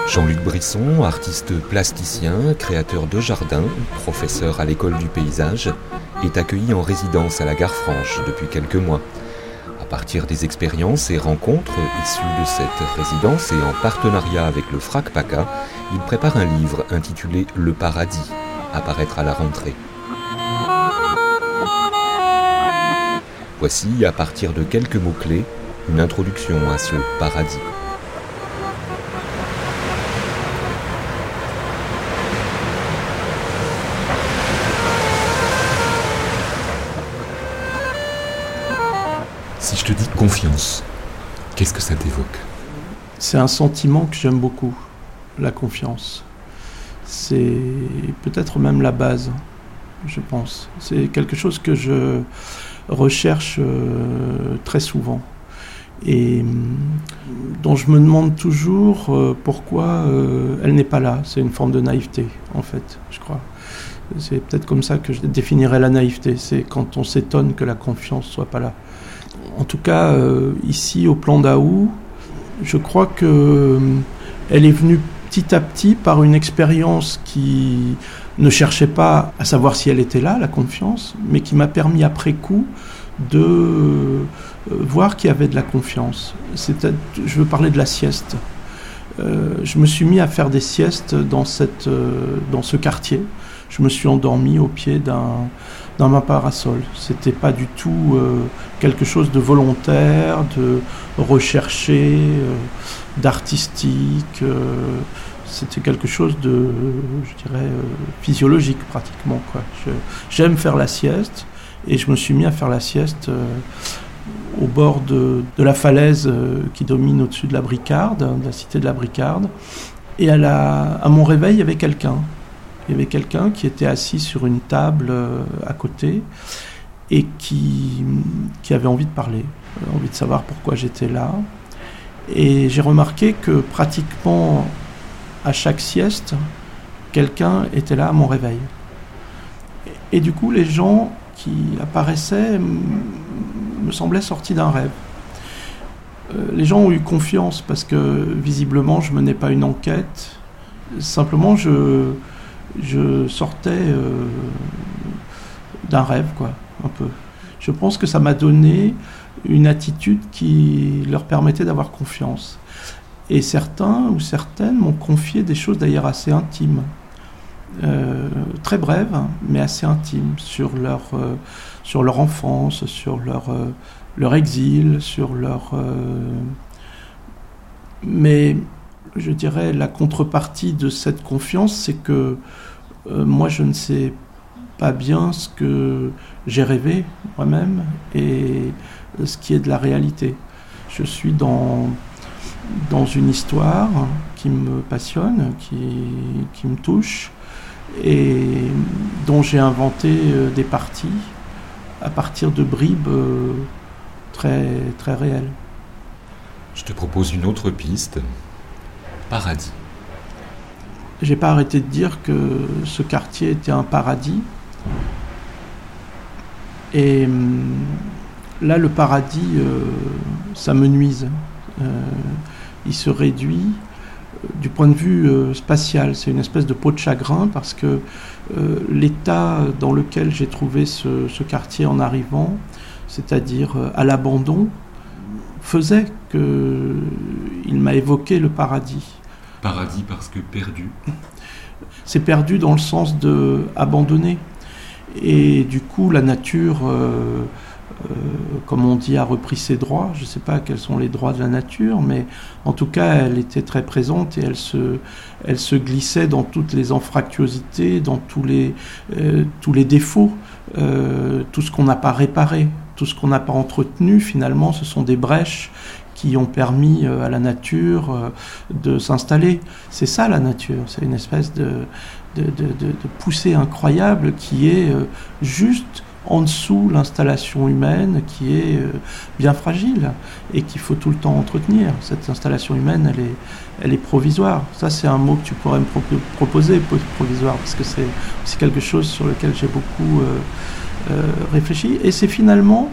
Jean-Luc Brisson, artiste plasticien, créateur de jardins, professeur à l'école du paysage, est accueilli en résidence à la Gare Franche depuis quelques mois. À partir des expériences et rencontres issues de cette résidence et en partenariat avec le FRAC PACA, il prépare un livre intitulé « Le Paradis », à paraître à la rentrée. Voici, à partir de quelques mots-clés, une introduction à ce paradis. Si je te dis confiance, qu'est-ce que ça t'évoque ? C'est un sentiment que j'aime beaucoup, la confiance. C'est peut-être même la base, je pense. C'est quelque chose que je recherche très souvent et dont je me demande toujours pourquoi elle n'est pas là. C'est une forme de naïveté, en fait, je crois. C'est peut-être comme ça que je définirais la naïveté. C'est quand on s'étonne que la confiance ne soit pas là. En tout cas, ici, au Plan d'Aou, je crois qu'elle est venue petit à petit par une expérience qui ne cherchait pas à savoir si elle était là, la confiance, mais qui m'a permis après coup de voir qu'il y avait de la confiance. Je veux parler de la sieste. Je me suis mis à faire des siestes dans ce quartier. Je me suis endormi au pied d'un parasol. C'était pas du tout quelque chose de volontaire, de recherché, d'artistique. C'était quelque chose de, je dirais, physiologique pratiquement, quoi. J'aime faire la sieste et je me suis mis à faire la sieste au bord de la falaise qui domine au-dessus de la Bricarde, de la cité de la Bricarde. Et à mon réveil, il y avait quelqu'un. Il y avait quelqu'un qui était assis sur une table à côté et qui avait envie de parler, envie de savoir pourquoi j'étais là. Et j'ai remarqué que pratiquement à chaque sieste, quelqu'un était là à mon réveil. Et du coup, les gens qui apparaissaient me semblaient sortis d'un rêve. Les gens ont eu confiance parce que visiblement, je menais pas une enquête. Simplement, je sortais d'un rêve, quoi, un peu. Je pense que ça m'a donné une attitude qui leur permettait d'avoir confiance. Et certains ou certaines m'ont confié des choses d'ailleurs assez intimes, très brèves, mais assez intimes, sur leur enfance, sur leur exil, sur leur... Mais je dirais la contrepartie de cette confiance, c'est que moi je ne sais pas bien ce que j'ai rêvé moi-même et ce qui est de la réalité. Je suis dans une histoire qui me passionne, qui me touche et dont j'ai inventé des parties à partir de bribes très, très réelles. Je te propose une autre piste. Paradis. J'ai pas arrêté de dire que ce quartier était un paradis. Et là, le paradis, ça me nuise. Il se réduit du point de vue spatial. C'est une espèce de peau de chagrin parce que l'état dans lequel j'ai trouvé ce quartier en arrivant, c'est-à-dire à l'abandon, faisait qu'il m'a évoqué le paradis. Paradis parce que perdu. C'est perdu dans le sens de abandonné. Et du coup, la nature, comme on dit, a repris ses droits. Je ne sais pas quels sont les droits de la nature, mais en tout cas, elle était très présente et elle se glissait dans toutes les anfractuosités, dans tous les défauts, tout ce qu'on n'a pas réparé, tout ce qu'on n'a pas entretenu. Finalement, ce sont des brèches qui ont permis à la nature de s'installer. C'est ça la nature, c'est une espèce de poussée incroyable qui est juste en dessous l'installation humaine qui est bien fragile et qu'il faut tout le temps entretenir. Cette installation humaine, elle est provisoire. Ça, c'est un mot que tu pourrais me proposer, provisoire, parce que c'est quelque chose sur lequel j'ai beaucoup réfléchi. Et c'est finalement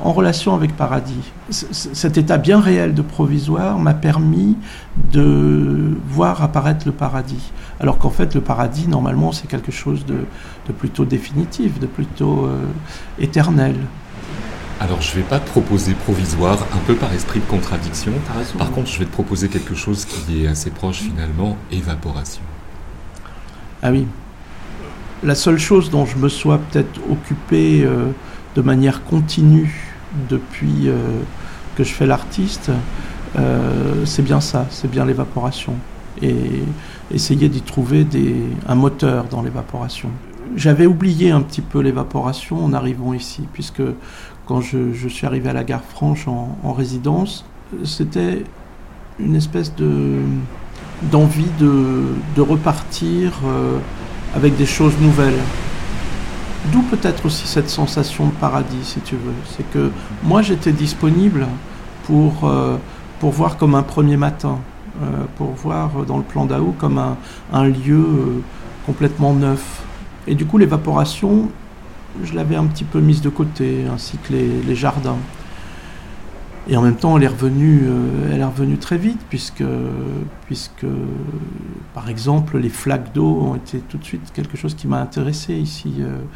en relation avec Paradis. Cet état bien réel de provisoire m'a permis de voir apparaître le paradis. Alors qu'en fait, le paradis, normalement, c'est quelque chose de plutôt définitif, de plutôt éternel. Alors, je ne vais pas te proposer provisoire, un peu par esprit de contradiction. T'as raison. Par contre, je vais te proposer quelque chose qui est assez proche, finalement, évaporation. Ah oui. La seule chose dont je me sois peut-être occupé de manière continue depuis que je fais l'artiste, c'est bien ça, c'est bien l'évaporation. Et essayer d'y trouver un moteur dans l'évaporation. J'avais oublié un petit peu l'évaporation en arrivant ici, puisque quand je suis arrivé à la Gare Franche en résidence, c'était une espèce d'envie de repartir avec des choses nouvelles. D'où peut-être aussi cette sensation de paradis, si tu veux. C'est que moi, j'étais disponible pour voir comme un premier matin, pour voir dans le plan d'Ao comme un lieu complètement neuf. Et du coup, l'évaporation, je l'avais un petit peu mise de côté, ainsi que les jardins. Et en même temps, elle est revenue très vite, puisque, par exemple, les flaques d'eau ont été tout de suite quelque chose qui m'a intéressé ici,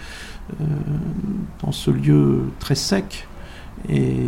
dans ce lieu très sec, et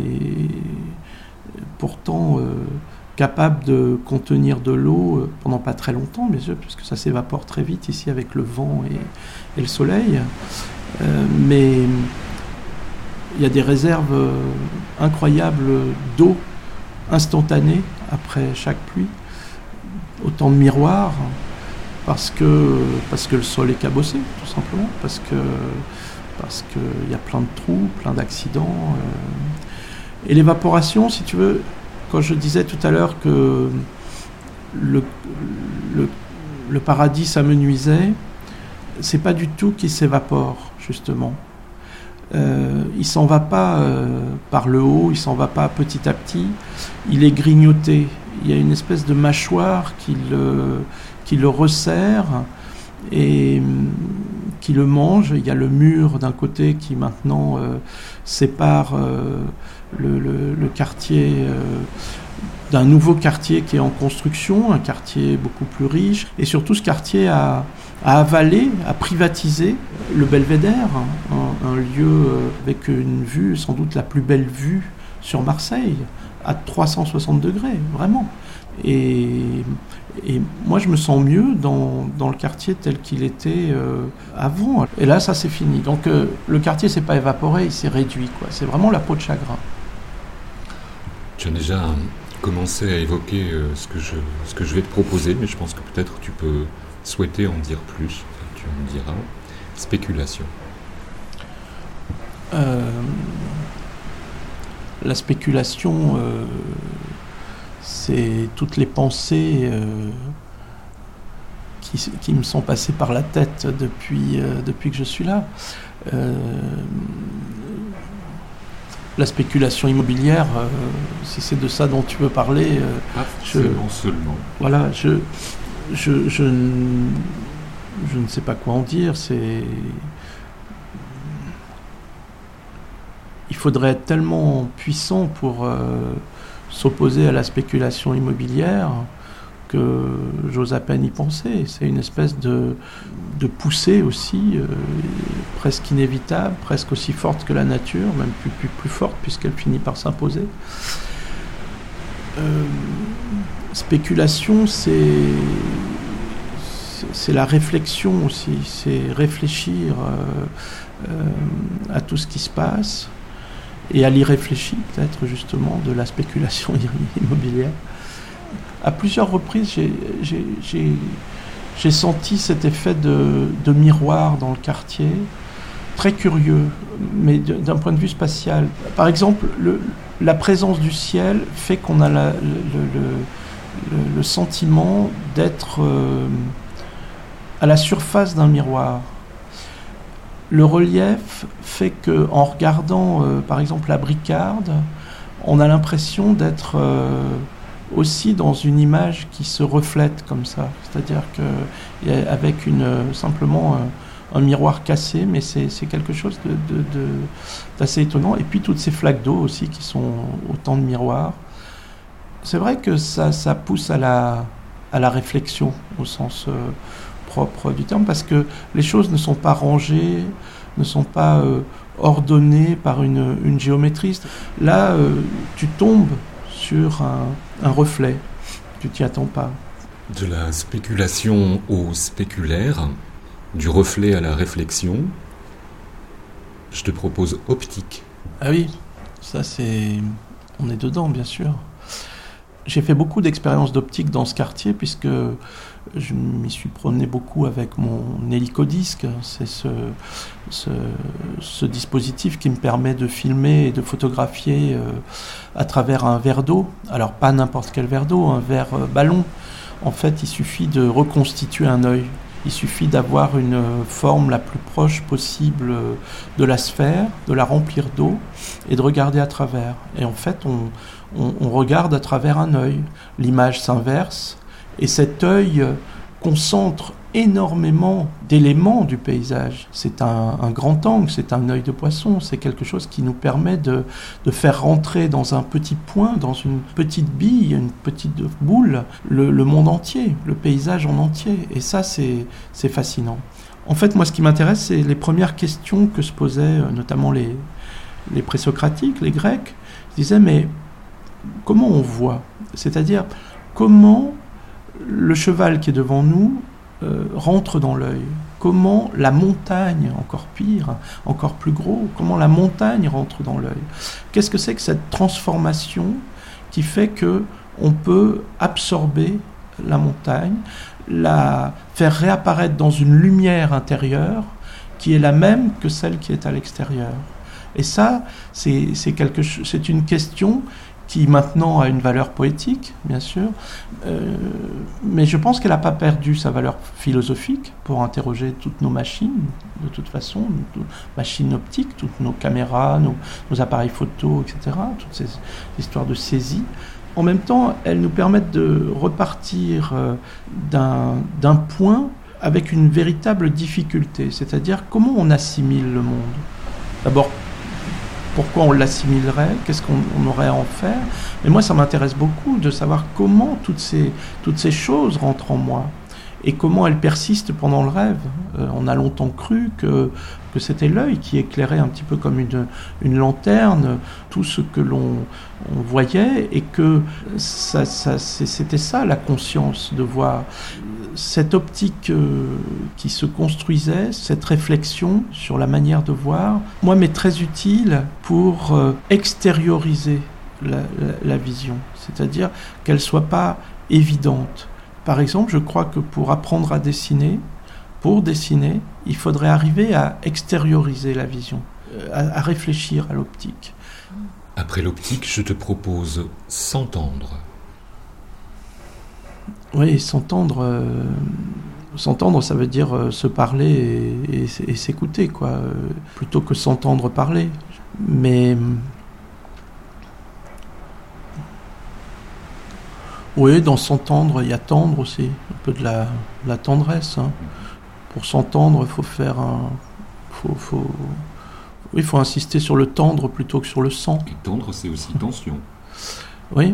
pourtant capable de contenir de l'eau pendant pas très longtemps, bien sûr, puisque ça s'évapore très vite ici avec le vent et le soleil. Mais il y a des réserves incroyables d'eau instantanée après chaque pluie, autant de miroirs, parce que le sol est cabossé, tout simplement, parce que y a plein de trous, plein d'accidents. Et l'évaporation, si tu veux, quand je disais tout à l'heure que le paradis s'amenuisait, c'est pas du tout qu'il s'évapore, justement. Il s'en va pas par le haut, il s'en va pas petit à petit, il est grignoté. Il y a une espèce de mâchoire qui le resserre et qui le mange. Il y a le mur d'un côté qui maintenant sépare le quartier d'un nouveau quartier qui est en construction, un quartier beaucoup plus riche, et surtout ce quartier a avalé, a privatisé le Belvédère, un lieu avec une vue, sans doute la plus belle vue sur Marseille, à 360 degrés, vraiment. Et moi, je me sens mieux dans le quartier tel qu'il était avant. Et là, ça, c'est fini. Donc, le quartier ne s'est pas évaporé, il s'est réduit, quoi. C'est vraiment la peau de chagrin. Tu as déjà commencé à évoquer ce que je vais te proposer, mais je pense que peut-être tu peux souhaiter en dire plus. Tu me diras. Spéculation. La spéculation, c'est toutes les pensées qui me sont passées par la tête depuis que je suis là. La spéculation immobilière, si c'est de ça dont tu veux parler, seulement. Voilà, je ne sais pas quoi en dire. Il faudrait être tellement puissant pour s'opposer à la spéculation immobilière que j'ose à peine y penser. C'est une espèce de poussée aussi, presque inévitable, presque aussi forte que la nature, même plus forte puisqu'elle finit par s'imposer. Spéculation, c'est la réflexion aussi, c'est réfléchir à tout ce qui se passe et à l'y réfléchir peut-être justement de la spéculation immobilière. À plusieurs reprises, j'ai senti cet effet de miroir dans le quartier, très curieux, mais d'un point de vue spatial. Par exemple, la présence du ciel fait qu'on a le sentiment d'être à la surface d'un miroir. Le relief fait qu'en regardant, par exemple, la Bricarde, on a l'impression d'être aussi dans une image qui se reflète comme ça. C'est-à-dire qu'avec simplement un miroir cassé, mais c'est quelque chose d'assez étonnant. Et puis toutes ces flaques d'eau aussi qui sont autant de miroirs. C'est vrai que ça pousse à la réflexion au sens propre du terme, parce que les choses ne sont pas rangées, ne sont pas ordonnées par une géométrie. Là, tu tombes sur un reflet, tu t'y attends pas. De la spéculation au spéculaire, du reflet à la réflexion, je te propose optique. Ah oui, ça c'est... On est dedans, bien sûr. J'ai fait beaucoup d'expériences d'optique dans ce quartier, puisque je m'y suis promené beaucoup avec mon hélicodisque. C'est ce dispositif qui me permet de filmer et de photographier à travers un verre d'eau. Alors pas n'importe quel verre d'eau, un verre ballon. En fait, il suffit de reconstituer un œil. Il suffit d'avoir une forme la plus proche possible de la sphère, de la remplir d'eau et de regarder à travers. Et en fait, on regarde à travers un œil. L'image s'inverse et cet œil concentre énormément d'éléments du paysage. C'est un grand angle, c'est un œil de poisson, c'est quelque chose qui nous permet de faire rentrer dans un petit point, dans une petite bille, une petite boule, le monde entier, le paysage en entier. Et ça, c'est fascinant. En fait, moi, ce qui m'intéresse, c'est les premières questions que se posaient notamment les présocratiques, les Grecs. Ils disaient, mais comment on voit ? C'est-à-dire, comment le cheval qui est devant nous rentre dans l'œil. Comment la montagne, encore pire, encore plus gros, comment la montagne rentre dans l'œil. Qu'est-ce que c'est que cette transformation qui fait que on peut absorber la montagne, la faire réapparaître dans une lumière intérieure qui est la même que celle qui est à l'extérieur. Et ça, c'est une question qui maintenant a une valeur poétique, bien sûr, mais je pense qu'elle n'a pas perdu sa valeur philosophique pour interroger toutes nos machines, de toute façon, nos machines optiques, toutes nos caméras, nos appareils photo, etc., toutes ces histoires de saisie. En même temps, elles nous permettent de repartir d'un point avec une véritable difficulté, c'est-à-dire comment on assimile le monde. D'abord, pourquoi on l'assimilerait, qu'est-ce qu'on aurait à en faire. Mais moi, ça m'intéresse beaucoup de savoir comment toutes ces choses rentrent en moi et comment elles persistent pendant le rêve. On a longtemps cru que c'était l'œil qui éclairait un petit peu comme une lanterne tout ce que l'on voyait et que c'était ça la conscience de voir. Cette optique qui se construisait, cette réflexion sur la manière de voir, moi, m'est très utile pour extérioriser la vision, c'est-à-dire qu'elle ne soit pas évidente. Par exemple, je crois que pour apprendre à dessiner, il faudrait arriver à extérioriser la vision, à réfléchir à l'optique. Après l'optique, je te propose s'entendre. Oui, s'entendre, ça veut dire se parler et s'écouter, quoi, plutôt que s'entendre parler. Mais oui, dans s'entendre, il y a tendre aussi, un peu de la tendresse. Hein. Pour s'entendre, il faut faire il faut insister sur le tendre plutôt que sur le sang. Et tendre, c'est aussi tension. Oui.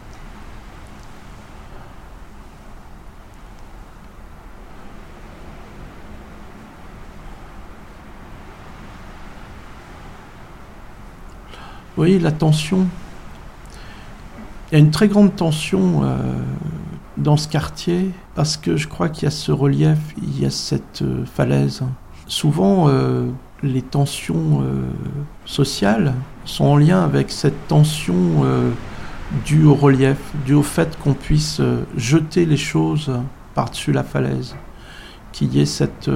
Oui, la tension. Il y a une très grande tension dans ce quartier parce que je crois qu'il y a ce relief, il y a cette falaise. Souvent, les tensions sociales sont en lien avec cette tension due au relief, due au fait qu'on puisse jeter les choses par-dessus la falaise, qu'il y ait cette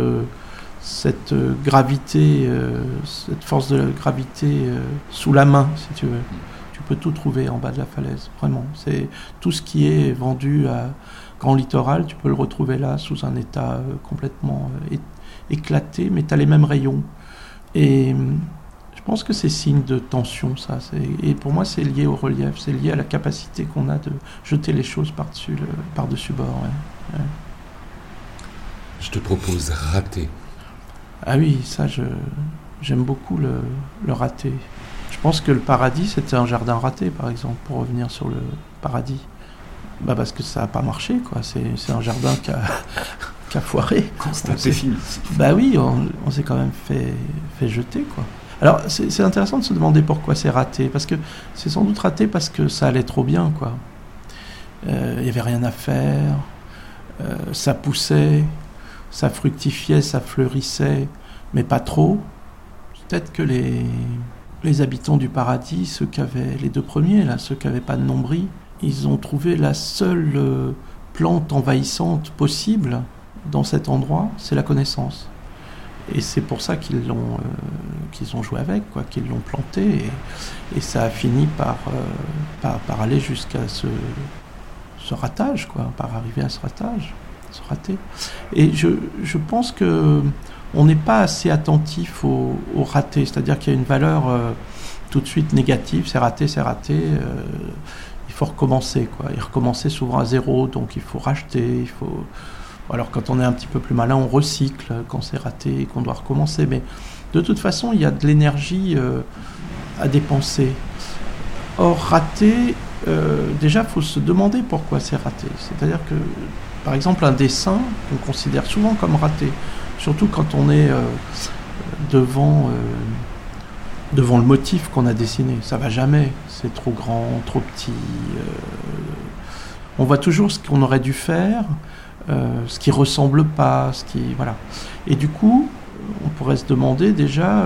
gravité, cette force de la gravité sous la main, si tu veux. Tu peux tout trouver en bas de la falaise, vraiment. C'est tout ce qui est vendu à Grand Littoral, tu peux le retrouver là, sous un état complètement éclaté, mais tu as les mêmes rayons. Et je pense que c'est signe de tension, ça. Et pour moi, c'est lié au relief, c'est lié à la capacité qu'on a de jeter les choses par-dessus bord. Ouais. Ouais. Je te propose rater. Ah oui, ça, j'aime beaucoup le raté. Je pense que le paradis, c'était un jardin raté, par exemple, pour revenir sur le paradis. Parce que ça n'a pas marché, quoi. C'est un jardin qui a foiré. C'est fini. Oui, on s'est quand même fait jeter, quoi. Alors, c'est intéressant de se demander pourquoi c'est raté, parce que c'est sans doute raté parce que ça allait trop bien, quoi. Il n'y avait rien à faire, ça poussait, ça fructifiait, ça fleurissait, mais pas trop. Peut-être que les habitants du paradis, ceux qui avaient les 2 premiers, là, ceux qui n'avaient pas de nombril, ils ont trouvé la seule plante envahissante possible dans cet endroit, c'est la connaissance. Et c'est pour ça qu'ils ont joué avec, quoi, qu'ils l'ont planté, et ça a fini par aller jusqu'à ce ratage, quoi, par arriver à ce ratage, ce raté. Et je pense que on n'est pas assez attentif au raté, c'est-à-dire qu'il y a une valeur tout de suite négative, c'est raté, il faut recommencer, quoi, et recommencer souvent à zéro, donc il faut racheter, alors quand on est un petit peu plus malin, on recycle quand c'est raté et qu'on doit recommencer. Mais de toute façon, il y a de l'énergie à dépenser. Or, raté, déjà, il faut se demander pourquoi c'est raté. C'est-à-dire que, par exemple, un dessin, on considère souvent comme raté. Surtout quand on est devant le motif qu'on a dessiné. Ça va jamais. C'est trop grand, trop petit. On voit toujours ce qu'on aurait dû faire. Ce qui ressemble pas, voilà. Et du coup, on pourrait se demander déjà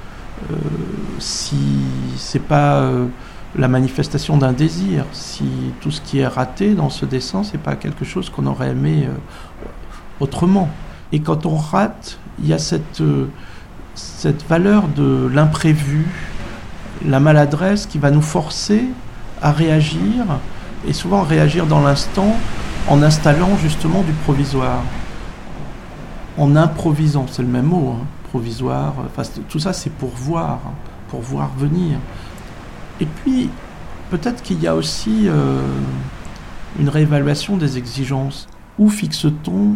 si c'est pas la manifestation d'un désir, si tout ce qui est raté dans ce dessin, c'est pas quelque chose qu'on aurait aimé autrement. Et quand on rate, il y a cette valeur de l'imprévu, la maladresse qui va nous forcer à réagir, et souvent réagir dans l'instant, en installant justement du provisoire, en improvisant, c'est le même mot, hein, provisoire, tout ça c'est pour voir venir. Et puis, peut-être qu'il y a aussi une réévaluation des exigences. Où fixe-t-on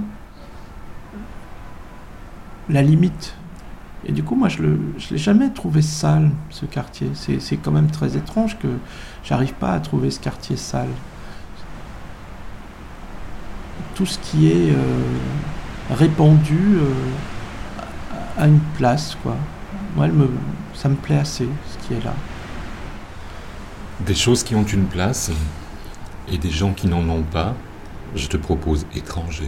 la limite ? Et du coup, moi, je l'ai jamais trouvé sale, ce quartier. C'est quand même très étrange que j'arrive pas à trouver ce quartier sale. Tout ce qui est répandu à une place, quoi. Moi, ça me plaît assez, ce qui est là. Des choses qui ont une place et des gens qui n'en ont pas, je te propose étranger.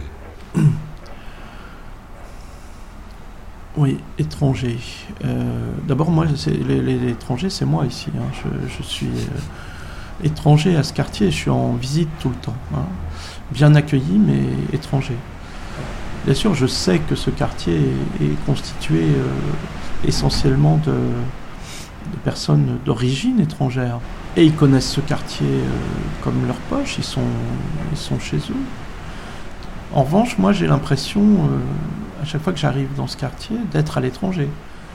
Oui, étranger. D'abord, moi, les étrangers, c'est moi ici. Hein. Je suis étranger à ce quartier, je suis en visite tout le temps. Hein. Bien accueilli, mais étranger. Bien sûr, je sais que ce quartier est constitué essentiellement de personnes d'origine étrangère. Et ils connaissent ce quartier comme leur poche, ils sont chez eux. En revanche, moi j'ai l'impression, à chaque fois que j'arrive dans ce quartier, d'être à l'étranger.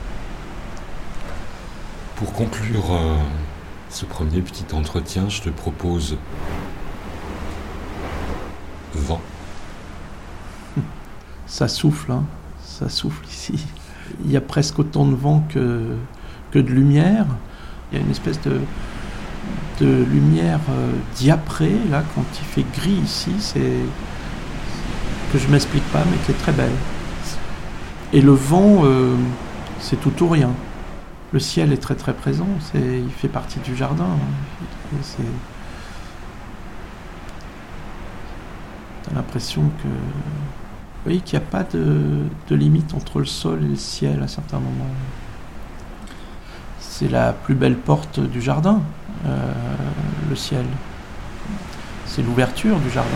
Pour conclure ce premier petit entretien, je te propose vent. Ça souffle, hein. Ça souffle ici. Il y a presque autant de vent que de lumière. Il y a une espèce de lumière diaprée, là, quand il fait gris ici, c'est que je m'explique pas, mais qui est très belle. Et le vent, c'est tout ou rien. Le ciel est très très présent, il fait partie du jardin. Hein. T'as l'impression que... Oui, qu'il n'y a pas de limite entre le sol et le ciel à certains moments. C'est la plus belle porte du jardin, le ciel. C'est l'ouverture du jardin.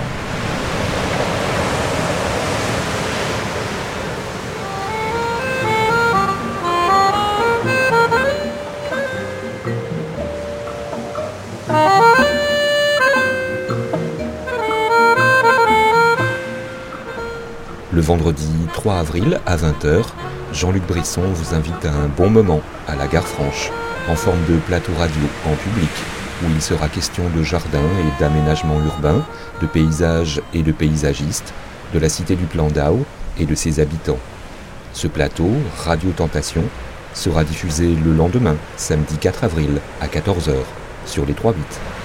Le vendredi 3 avril à 20h, Jean-Luc Brisson vous invite à un bon moment à la Gare Franche, en forme de plateau radio en public, où il sera question de jardin et d'aménagement urbain, de paysages et de paysagistes, de la cité du Plan d'Ao et de ses habitants. Ce plateau, Radio Tentation, sera diffusé le lendemain, samedi 4 avril, à 14h, sur les 3-8.